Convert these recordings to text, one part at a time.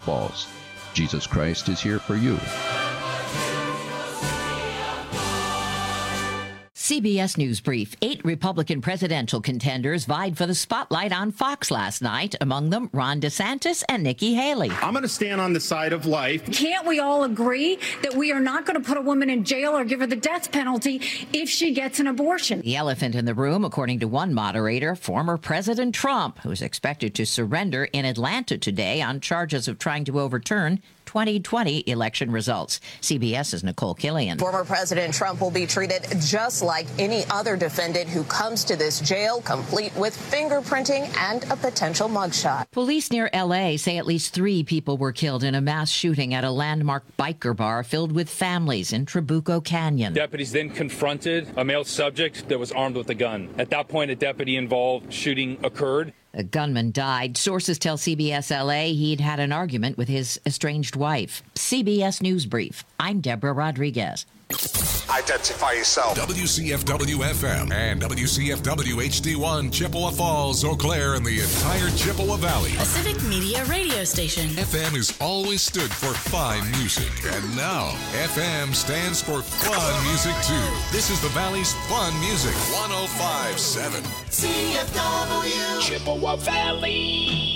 Falls. Jesus Christ is here for you. CBS News Brief. 8 Republican presidential contenders vied for the spotlight on Fox last night, among them Ron DeSantis and Nikki Haley. I'm going to stand on the side of life. Can't we all agree that we are not going to put a woman in jail or give her the death penalty if she gets an abortion? The elephant in the room, according to one moderator, former President Trump, who's expected to surrender in Atlanta today on charges of trying to overturn 2020 election results. CBS's Nicole Killian. Former President Trump will be treated just like any other defendant who comes to this jail, complete with fingerprinting and a potential mugshot. Police near L.A. say at least 3 people were killed in a mass shooting at a landmark biker bar filled with families in Trabuco Canyon. Deputies then confronted a male subject that was armed with a gun. At that point, a deputy-involved shooting occurred. A gunman died. Sources tell CBS LA he'd had an argument with his estranged wife. CBS News Brief. I'm Deborah Rodriguez. Identify yourself. WCFW-FM and WCFW-HD1, Chippewa Falls, Eau Claire, and the entire Chippewa Valley. A civic media radio station. FM has always stood for fine music, and now FM stands for fun music, too. This is the Valley's fun music, 105.7. CFW Chippewa Valley.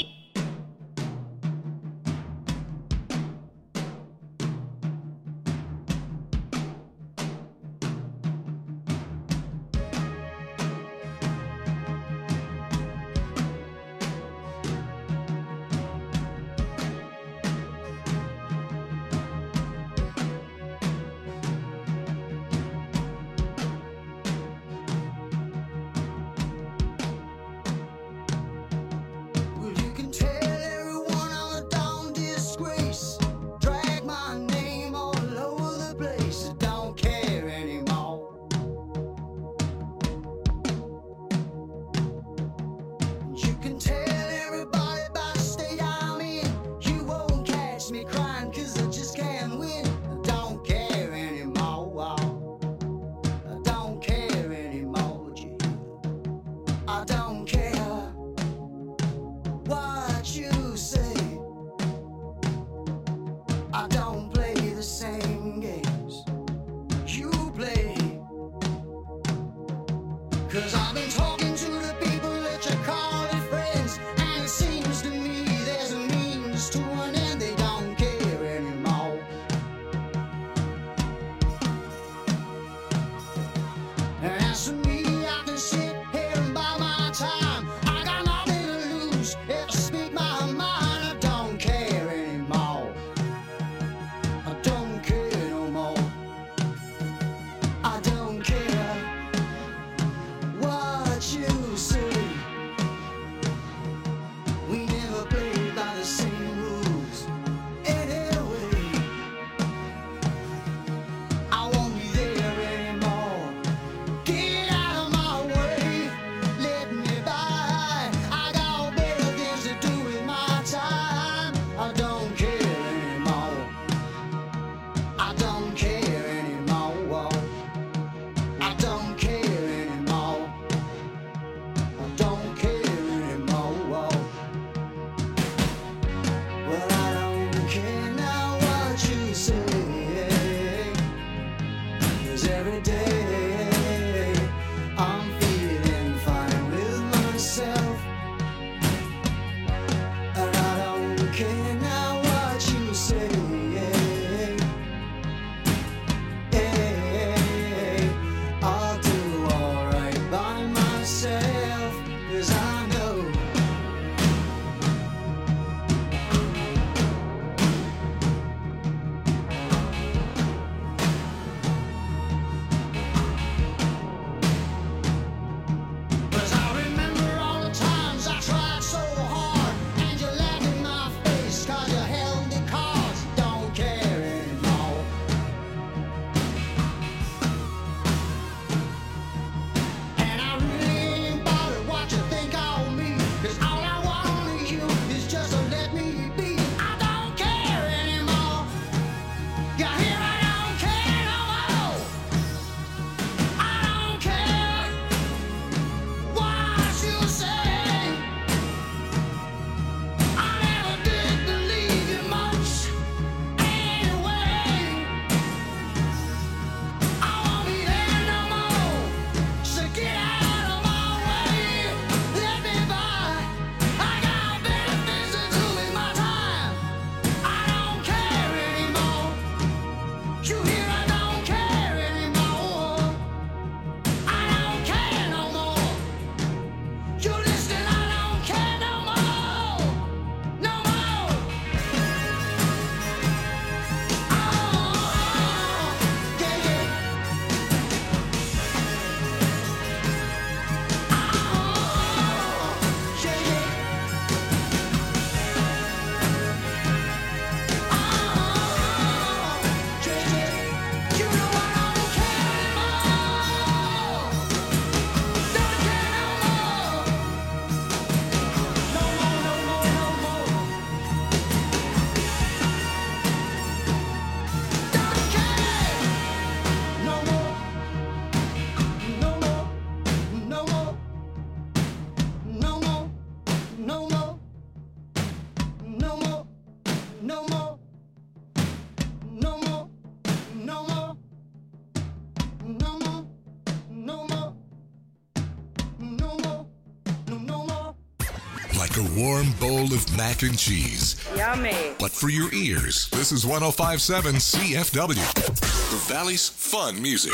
a warm bowl of mac and cheese. Yummy. But for your ears, this is 105.7 CFW, the Valley's fun music.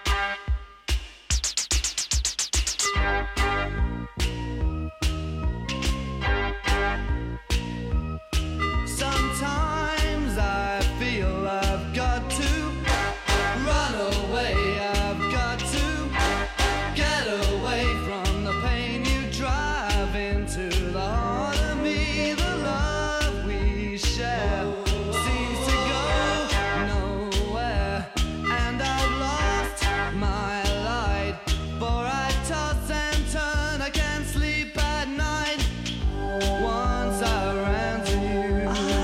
Sometimes I feel I've got to run away. I've got to get away from the pain you drive into the heart of me. The love we share seems to go nowhere, and I've lost my light, for I toss and turn. I can't sleep at night. Once I ran to you,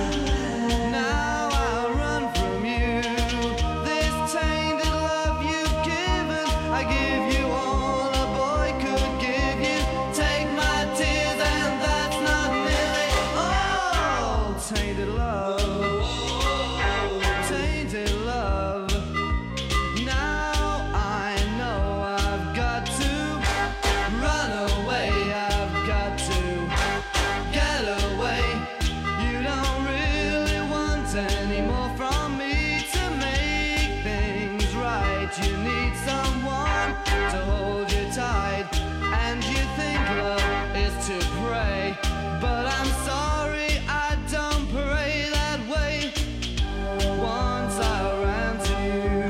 now I run from you. This tainted love you've given, I give you all a boy could give you. Take my tears and that's not nearly all. Tainted love, tainted love. Now I know I've got to run away. I've got to get away. You don't really want any more from me to make things right. You need someone to hold you tight, and you think love is to pray, but I'm sorry, I don't pray that way. Once I ran to you,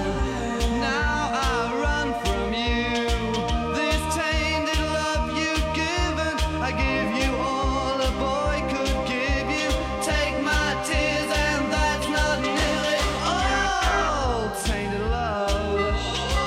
now I run from you. This tainted love you've given, I give you all a boy could give you. Take my tears and that's not nearly all. Tainted love,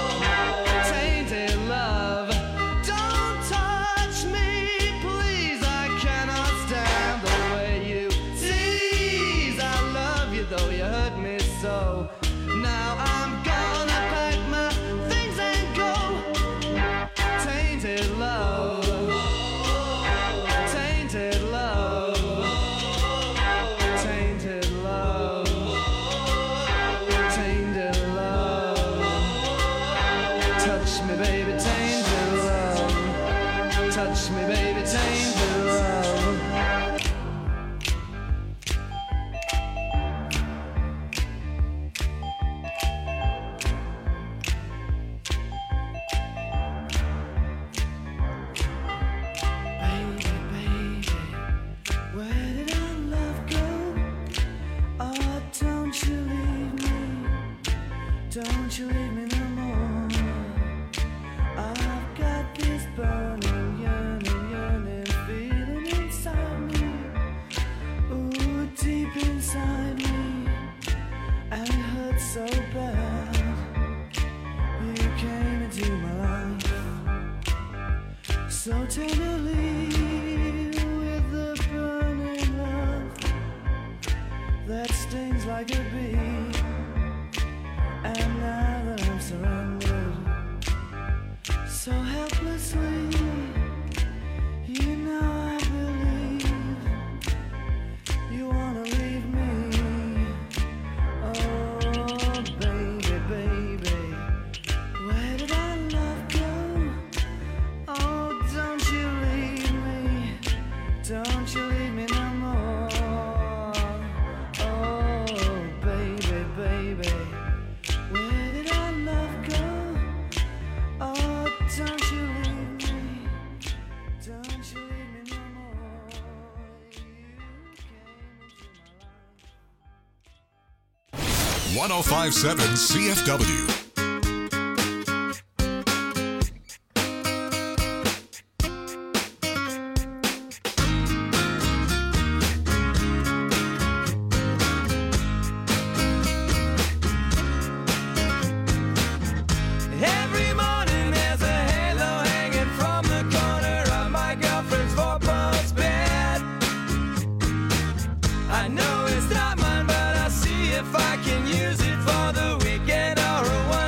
tainted love. Don't touch me, please, I cannot stand the way you tease. I love you though you hurt me so. Now I'm gonna pack my things and go. Tainted love, tainted love, tainted love, tainted love. Touch me, baby, tainted love. Touch me, baby, tainted love. Baby, baby, where did our love go? Oh, don't you leave me. Don't you leave me no more. I've got this burning, yearning feeling inside me. Ooh, deep inside me. And it hurts so bad. You came into my life so tenderly, with the burning love that stings like a bee. And now that I'm surrounded so helplessly, you know I believe you wanna leave me. Oh, baby, baby, where did our love go? Oh, don't you leave me. Don't you leave me no more. Oh, baby, baby, where did our love go? Oh, don't you leave me. Don't you leave me no more. You came into my life. 105.7 CFW. Every morning there's a halo hanging from the corner of my girlfriend's four-post bed. I know it's not mine, but I'll see if I can use it for the weekend or a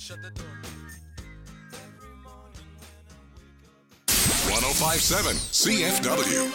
Shut the door. 105.7 CFW.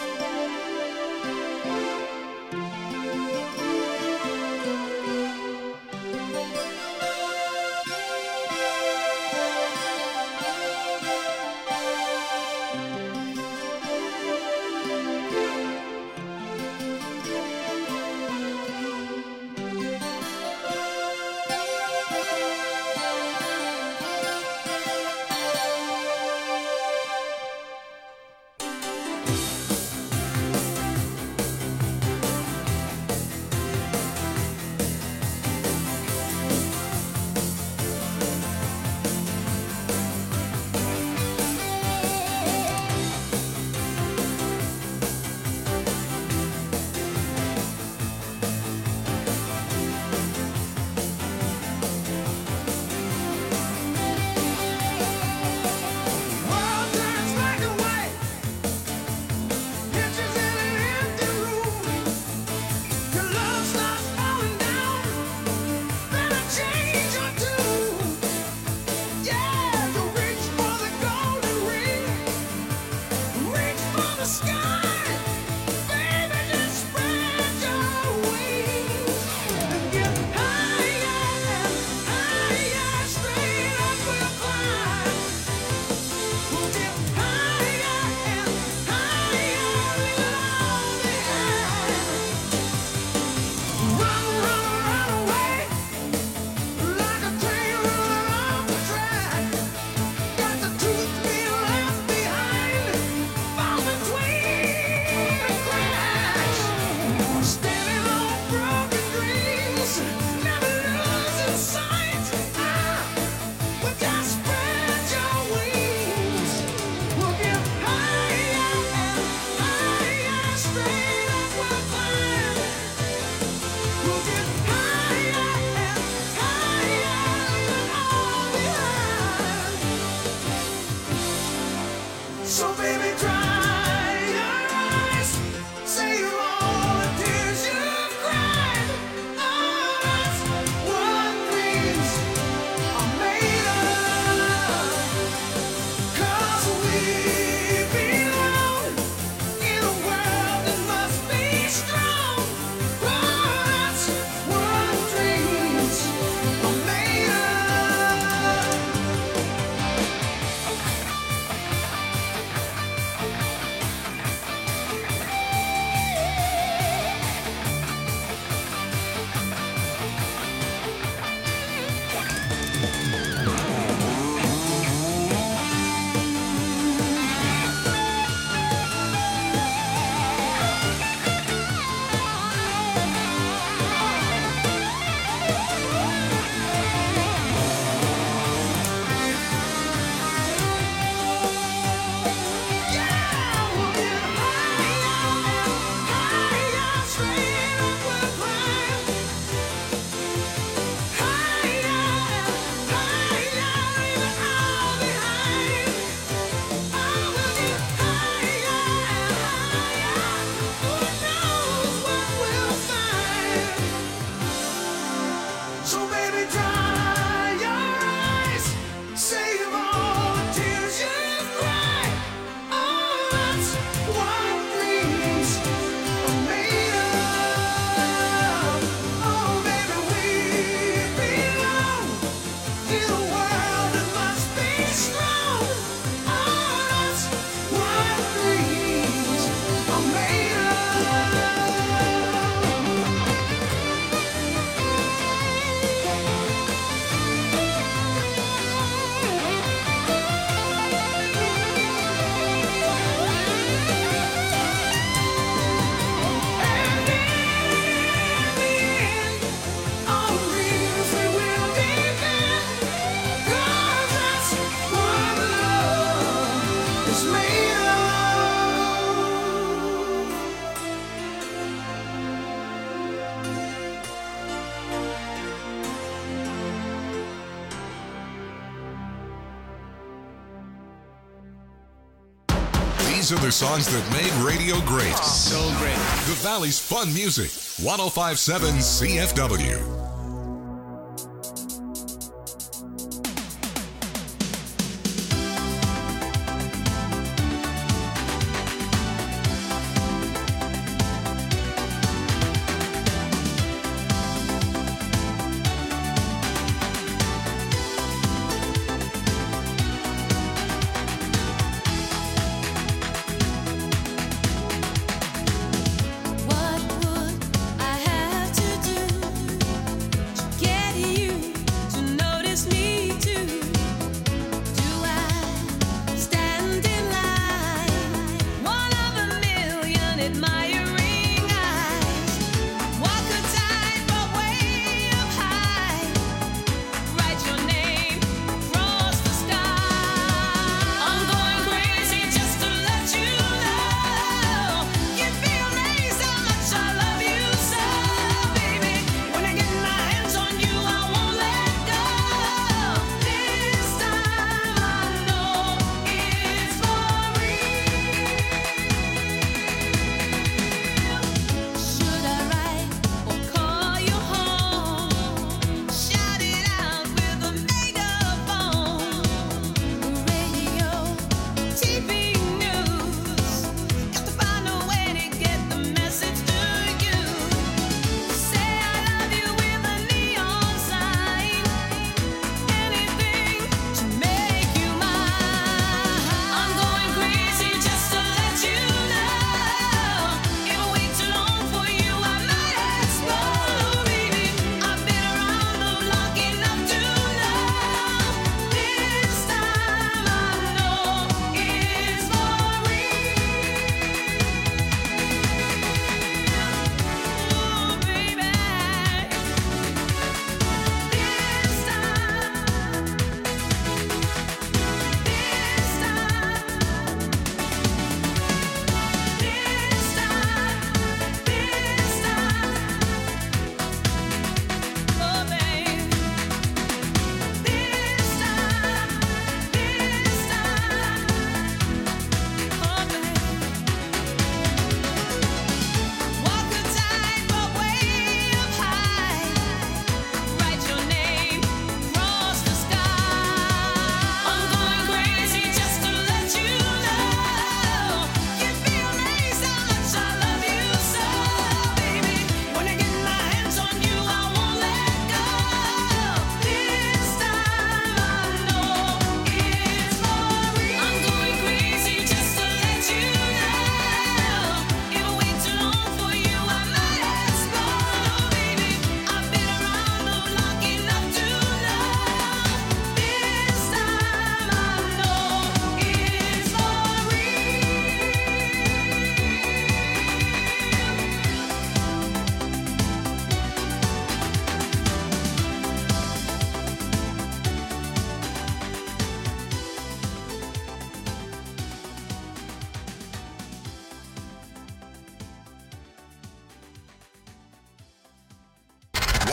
These are the songs that made radio great. So great. The Valley's fun music. 105.7 CFW.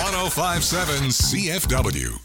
105.7 CFW.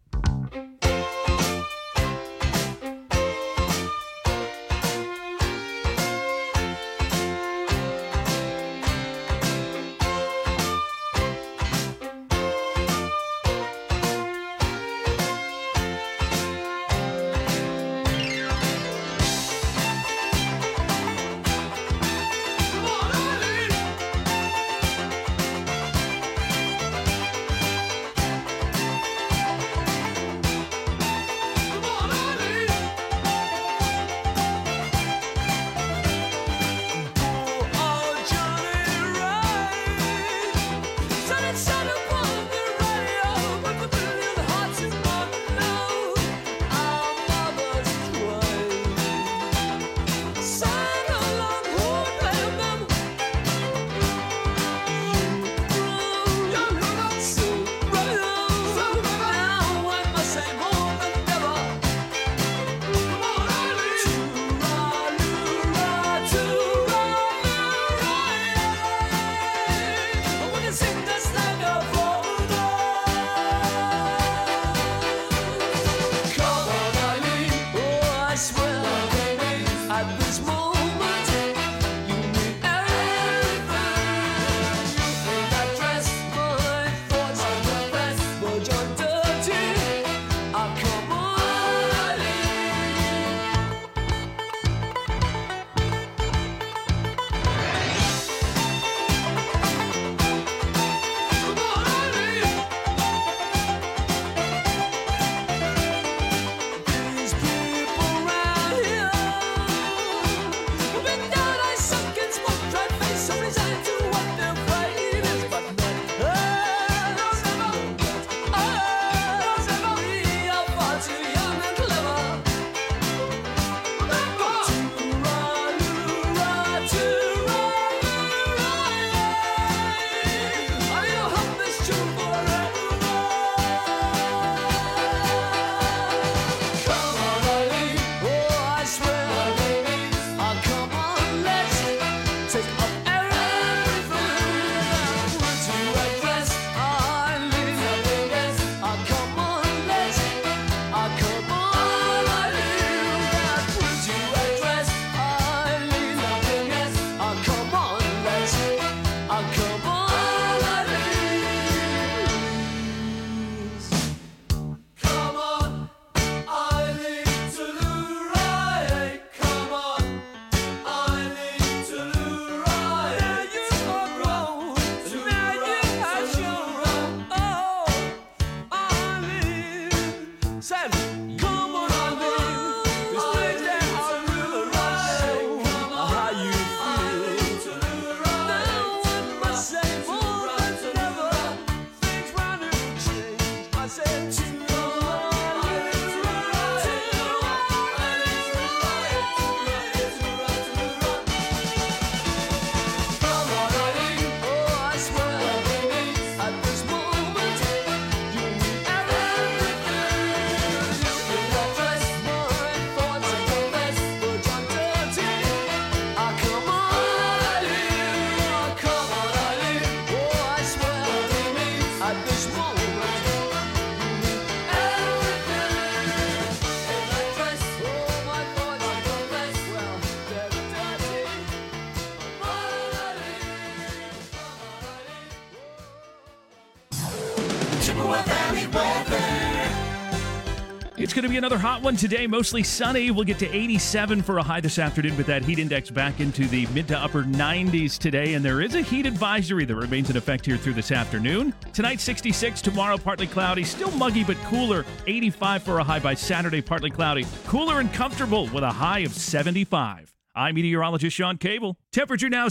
It's going to be another hot one today, mostly sunny. We'll get to 87 for a high this afternoon with that heat index back into the mid to upper 90s today. And there is a heat advisory that remains in effect here through this afternoon. Tonight, 66. Tomorrow, partly cloudy. Still muggy, but cooler. 85 for a high by Saturday, partly cloudy. Cooler and comfortable with a high of 75. I'm meteorologist Sean Cable. Temperature now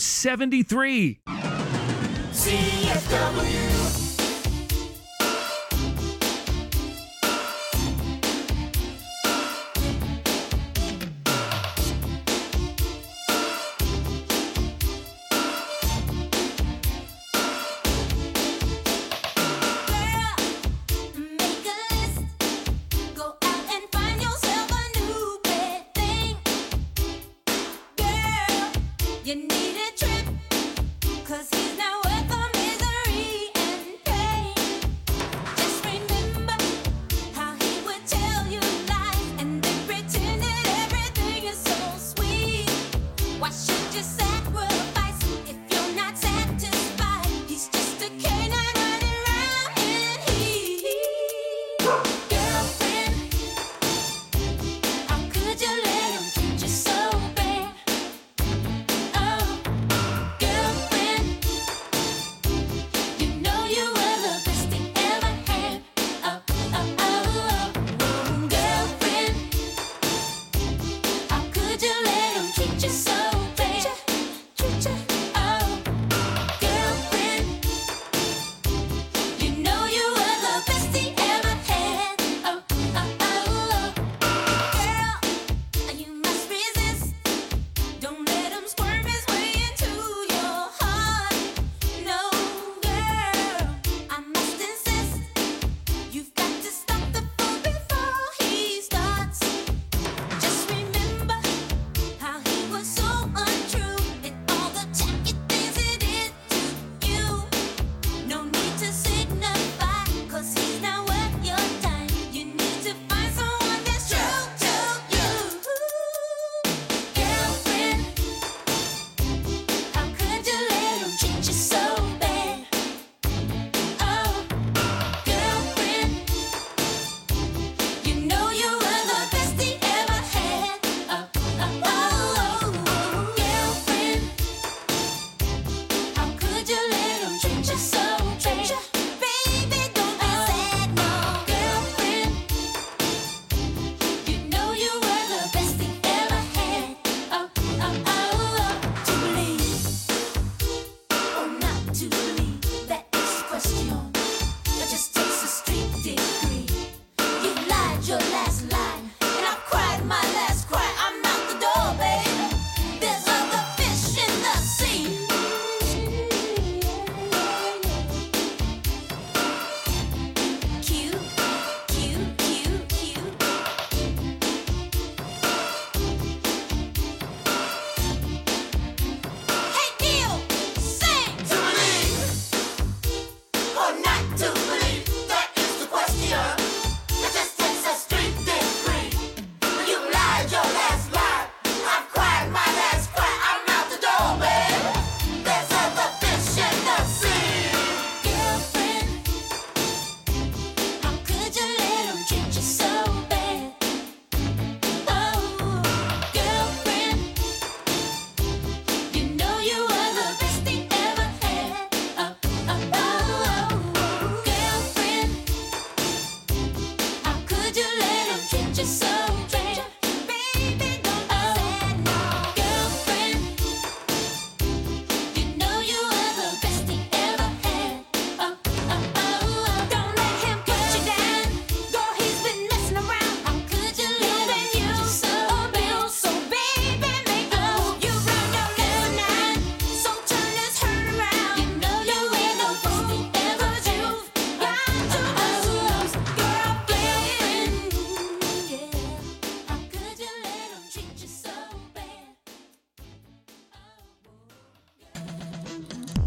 73. CFW. You need a trip, 'cause he's not worth the misery.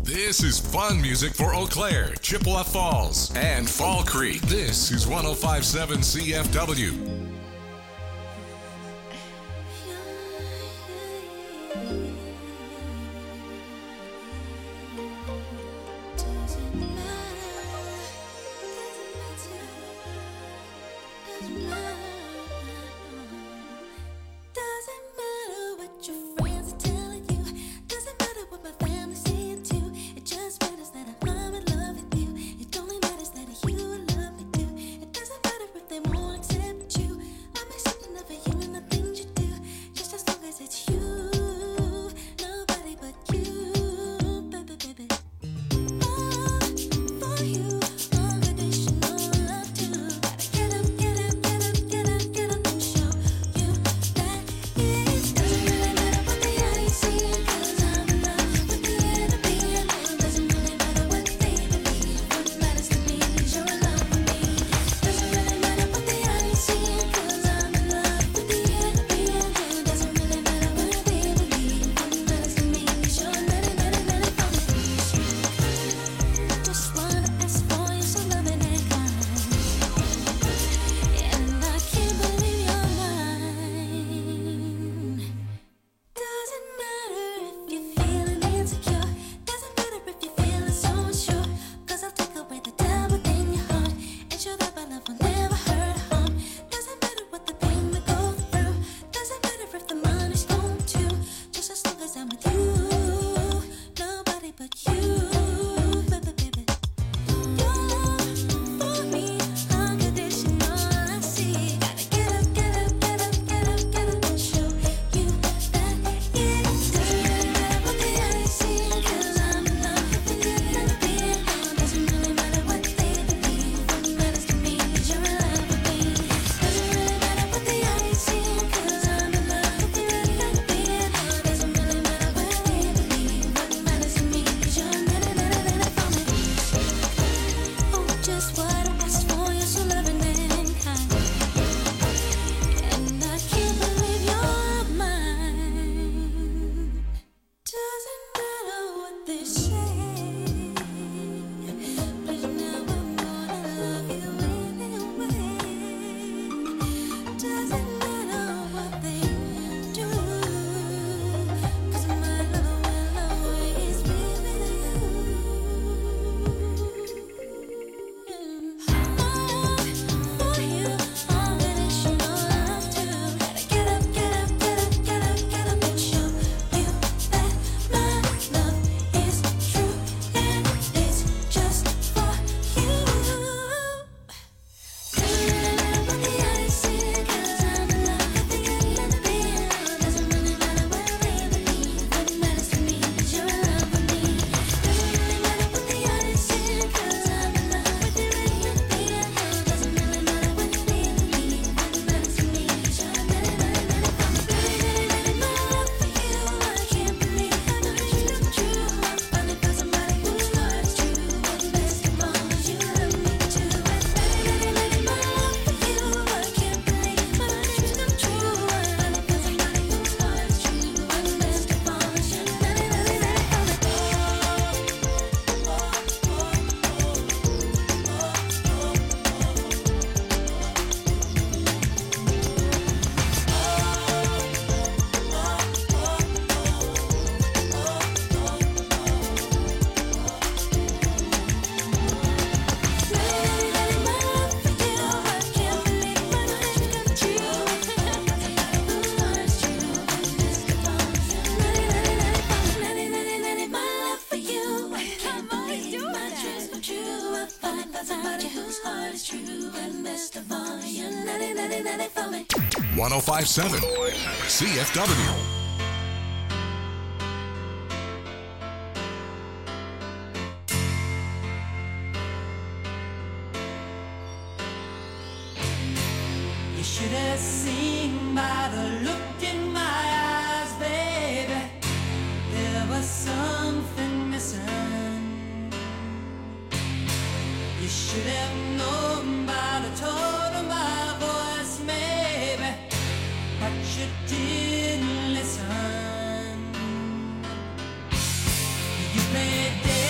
This is fun music for Eau Claire, Chippewa Falls, and Fall Creek. This is 105.7 CFW. somebody whose heart is true and best of all, you're 99 for me. 105.7 CFW. Should have seen by the look in my eyes, baby, there was something missing. You should have known by the tone of my voice, maybe, but you didn't listen. You played dead.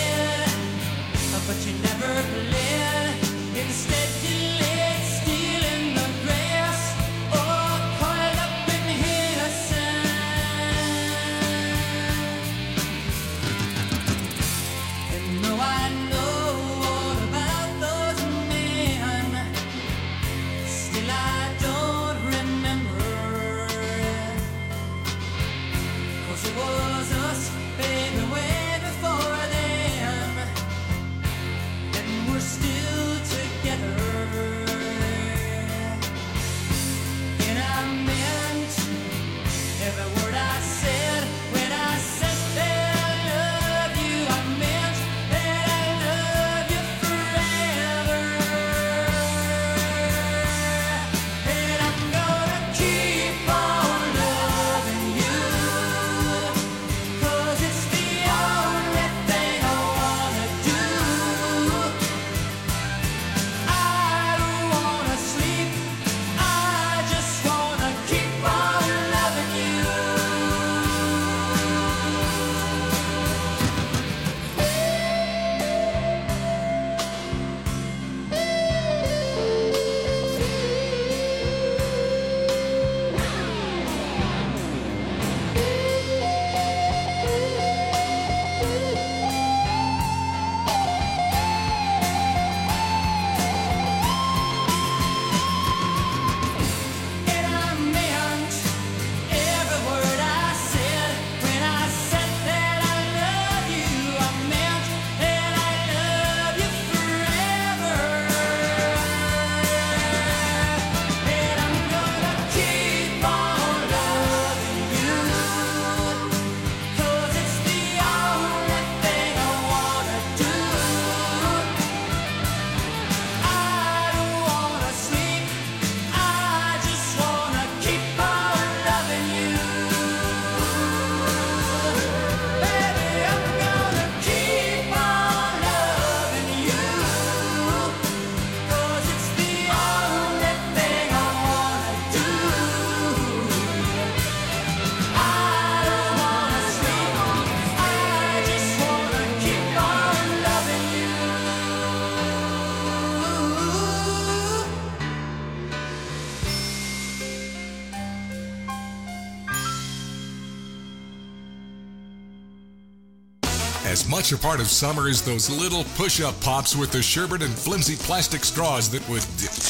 as much a part of summer as those little push-up pops with the sherbet and flimsy plastic straws that would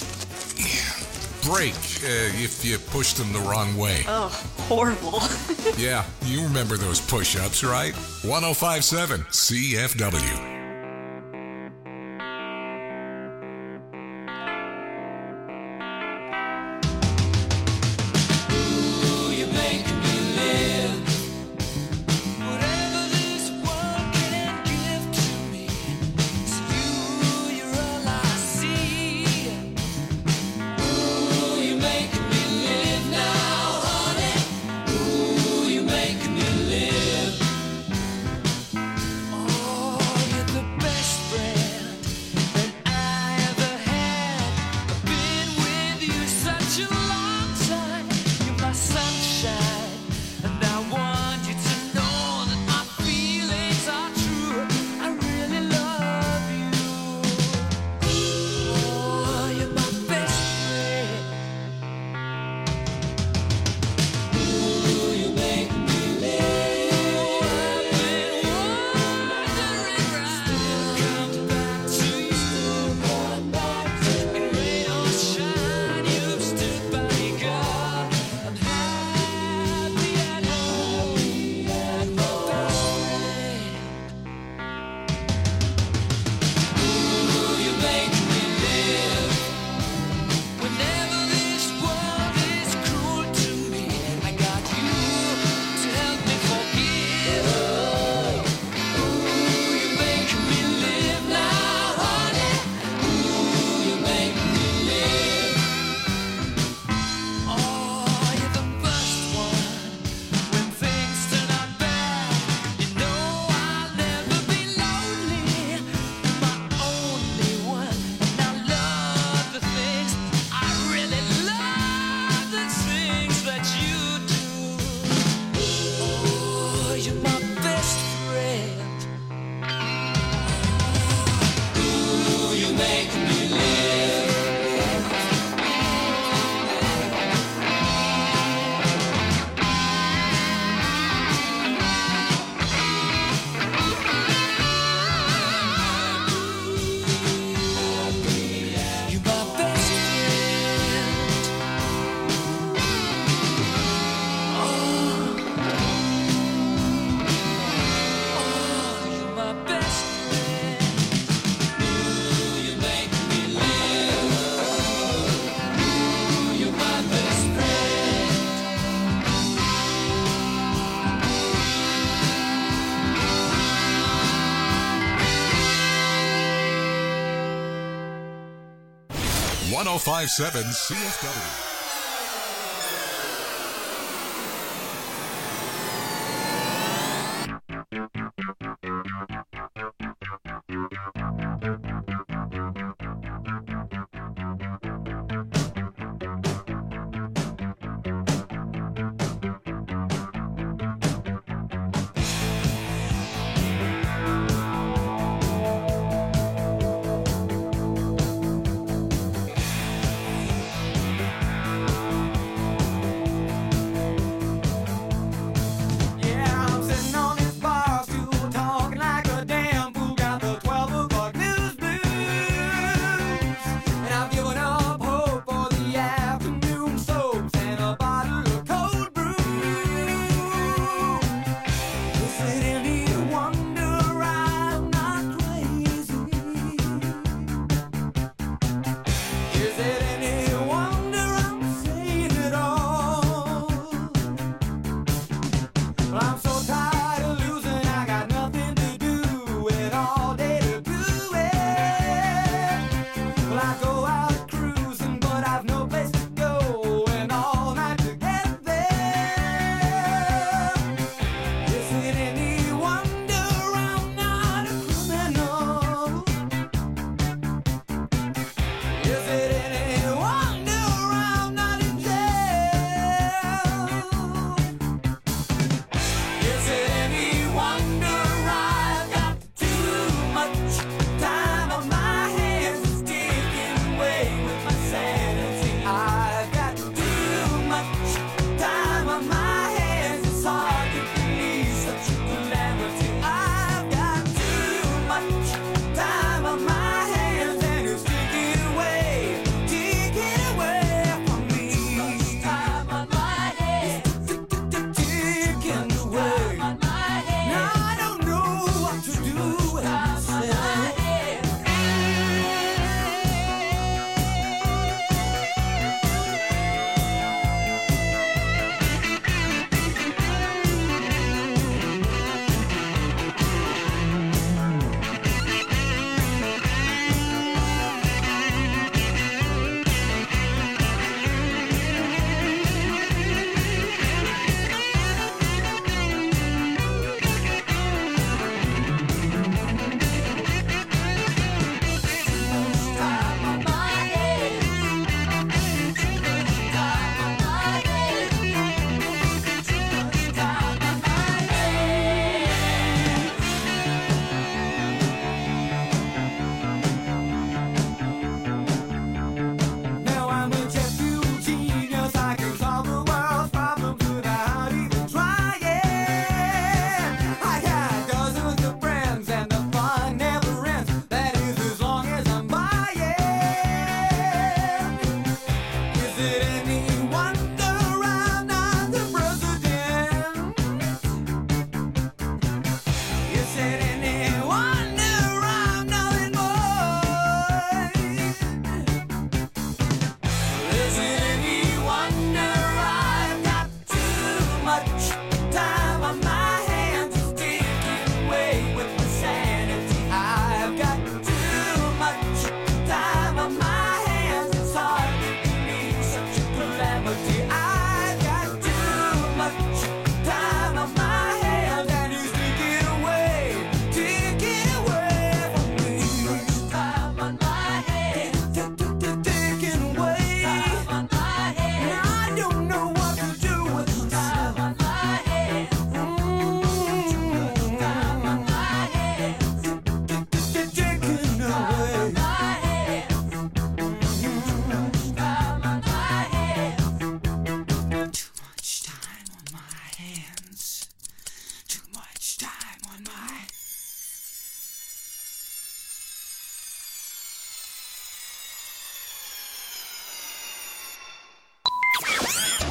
break if you pushed them the wrong way. Oh, horrible. Yeah, you remember those push-ups, right? 105.7 CFW. .5.7 CFW.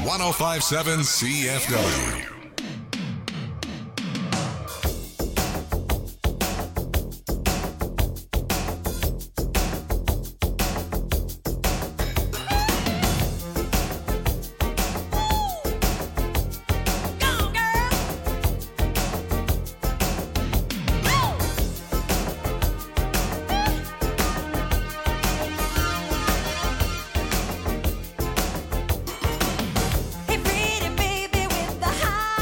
1057 CFW. Hey, pretty baby with the high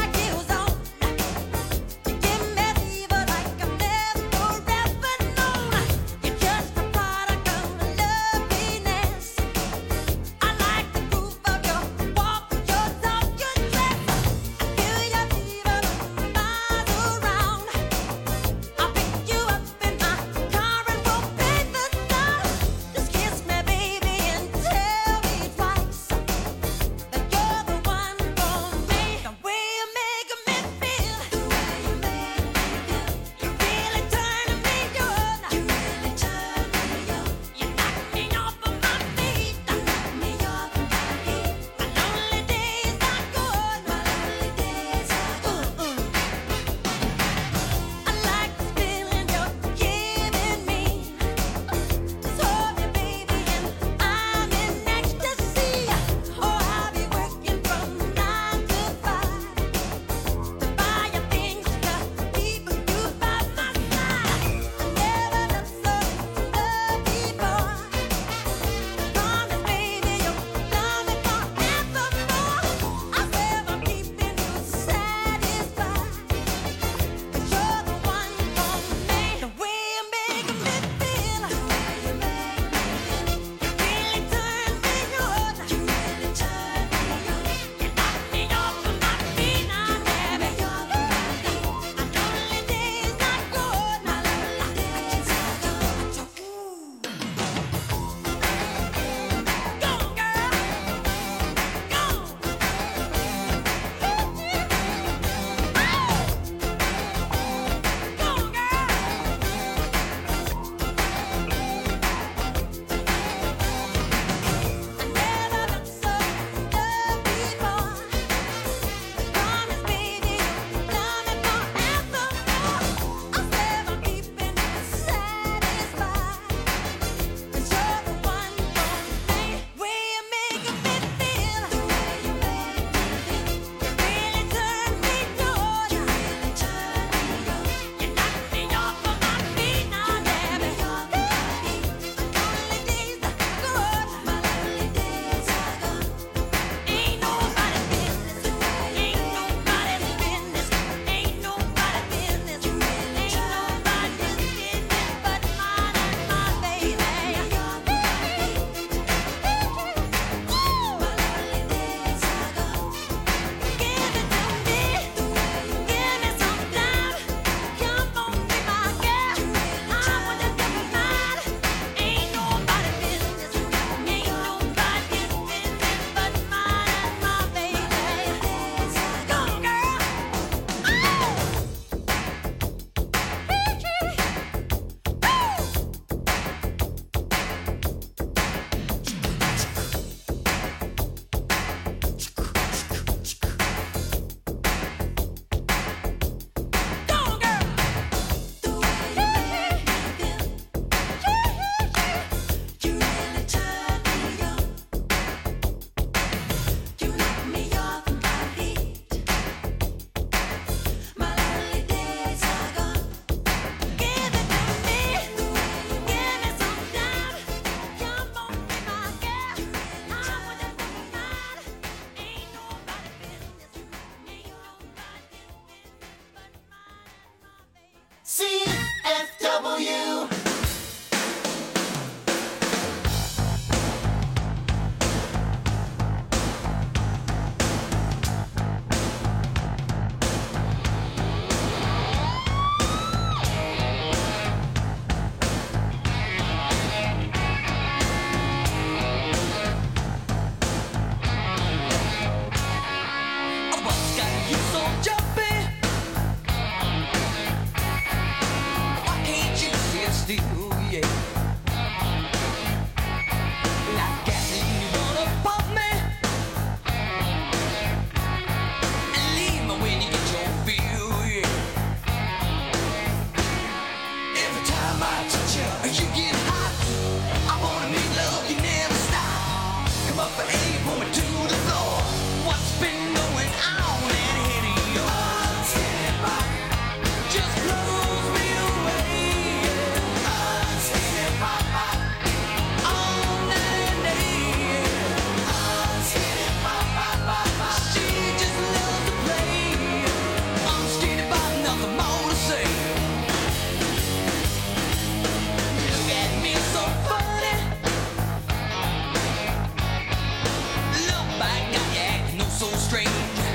strange.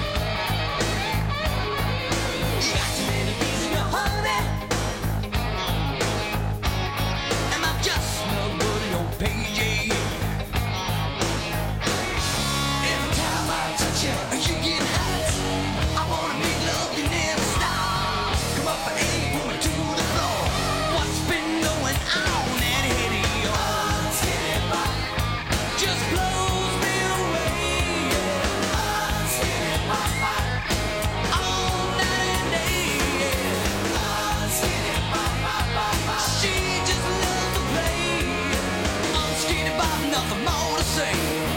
You got too many bees in your honey. Am I just no good in your page? Every time I touch you, you get hot. I wanna make love, you never stop. Come up and aim, pull me to the floor. What's been going on that head of yours? Just blows me away. All night and day. She just loves to play. I'm skinny Bob, nothing more to say.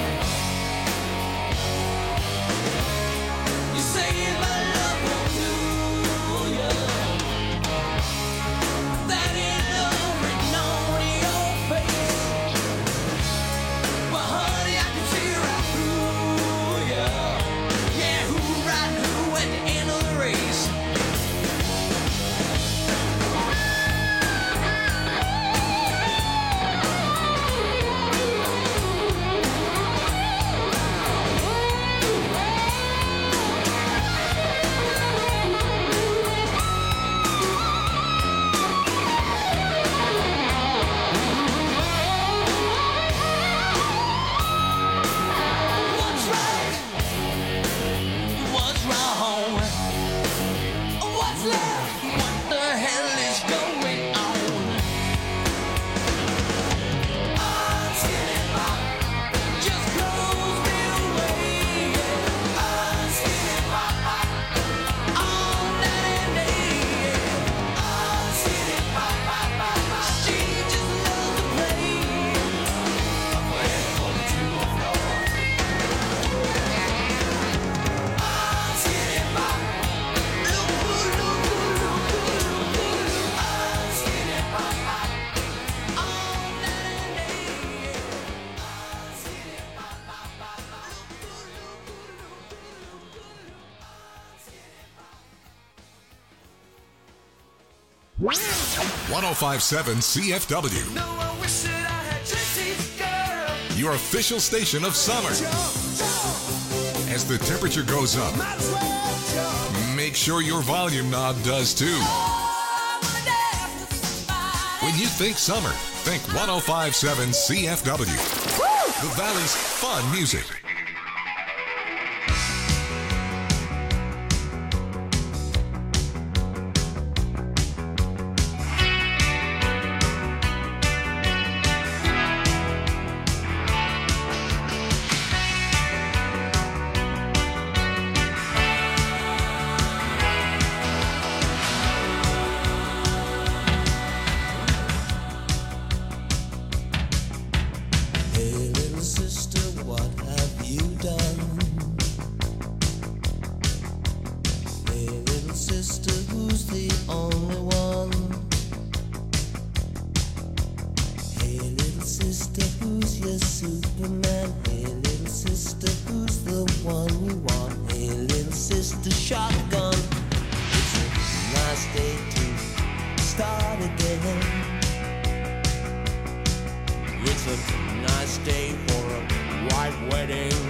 You say my love won't do ya. That ain't love written on your face. Well, honey, I can see right through ya. Yeah, who riding who at the end of the race? What's right? What's wrong? What's left? What the hell is going on? Just blows me away. All night and day. She just loves to play. All night and day. 1057 CFW, No, I wish that I had your teeth, girl. your official station of summer. As the temperature goes up, Might as well jump. make sure your volume knob does too. Oh, I wanna dance with somebody. When you think summer, think 1057 CFW. The Valley's fun music. Hey, little sister, what have you done? Hey, little sister, who's the only one? Hey, little sister, who's your Superman? Hey, little sister, who's the one you want? Hey, little sister, shotgun. It's a nice day to start again. It's a nice day for a white wedding.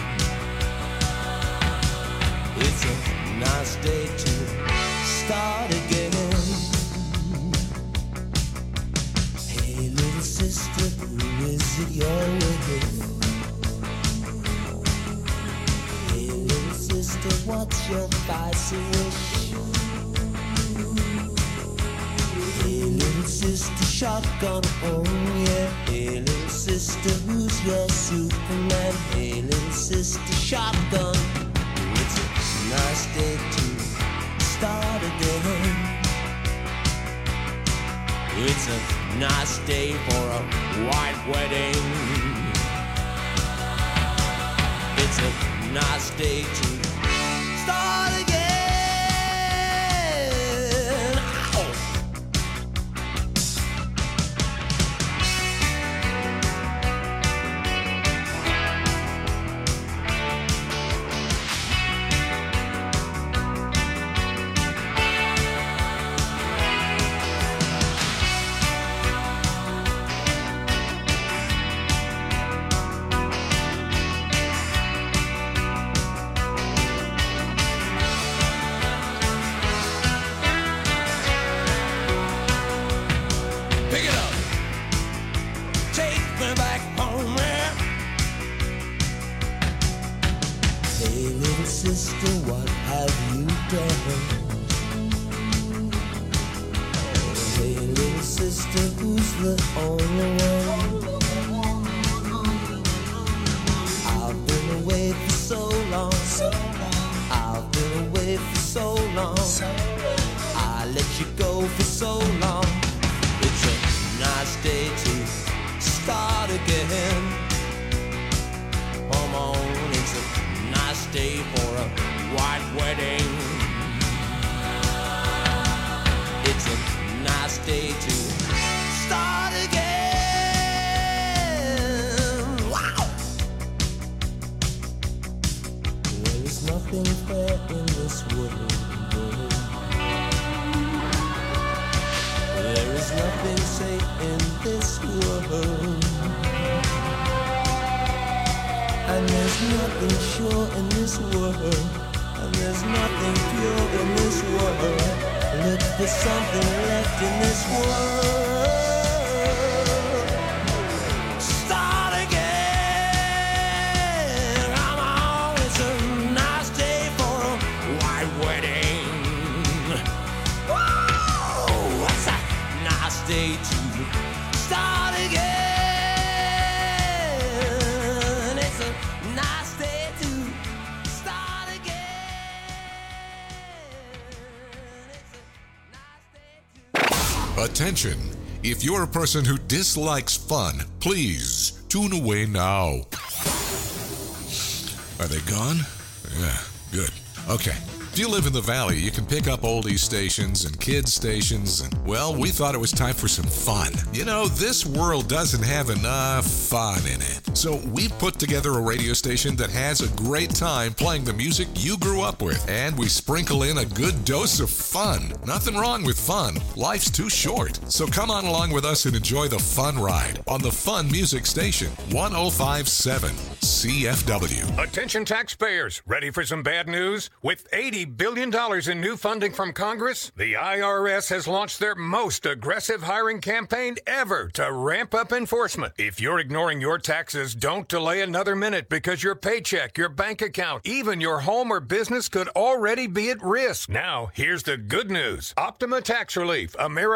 It's a nice day to start again. Hey, little sister, who is it you're with? Hey, little sister, what's your spicy wish? Hey, little sister, shotgun, oh yeah. Hey, little sister, who's your Superman? Hey, little sister, shotgun. It's a nice day to start again. It's a nice day for a white wedding. It's a nice day to start again. Ow. Hey little sister, what have you done? Hey little sister, who's the only one? I've been away for so long. I've been away for so long. I let you go for so long. It's a nice day to start again. Come on, it's a nice day for a white wedding. It's a nice day to start again. Wow! There is nothing fair in this world. There is nothing safe in this world. And there's nothing sure in this world. And there's nothing pure in this world. Look for something left in this world. Start again. Come on, it's a nice day for a white wedding. Whoa, it's a nice day to start again. It's a nice day to start again. Attention! If you're a person who dislikes fun, please tune away now. Are they gone? Yeah, good. Okay. If you live in the Valley, you can pick up oldies stations and kids stations, and, well, we thought it was time for some fun. You know, this world doesn't have enough fun in it. So we put together a radio station that has a great time playing the music you grew up with, and we sprinkle in a good dose of fun. Nothing wrong with fun. Life's too short. So come on along with us and enjoy the fun ride on the Fun Music Station, 105.7 CFW. Attention taxpayers, ready for some bad news? With $80 billion in new funding from Congress, the IRS has launched their most aggressive hiring campaign ever to ramp up enforcement. If you're ignoring your taxes, don't delay another minute because your paycheck, your bank account, even your home or business could already be at risk. Now, here's the good news. Optima Tax Relief, America